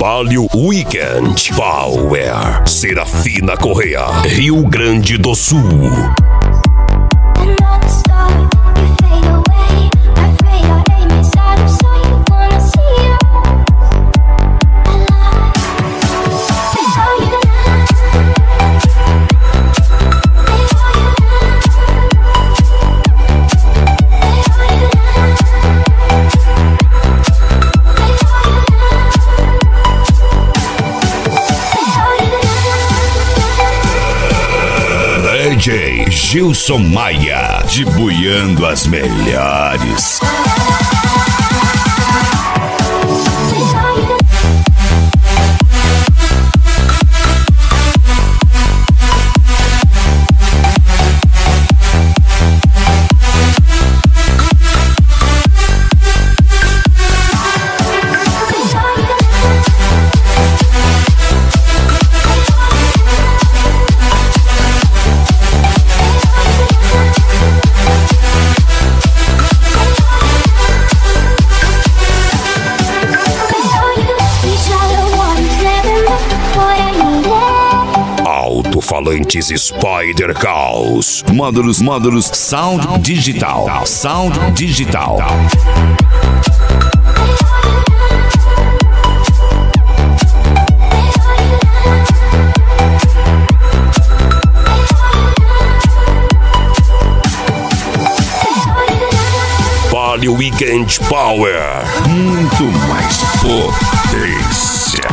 Palio Weekend Power. Serafina Correia, Rio Grande do Sul. DJ Gilson Maia, dibuiando as melhores. Alto-falantes Spider Caos. Módulos Sound Digital. Sound Digital. Palio Weekend Power. Muito mais potência.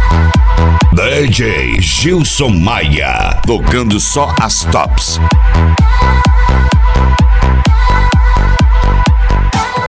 DJ Gilson Maia, tocando só as tops.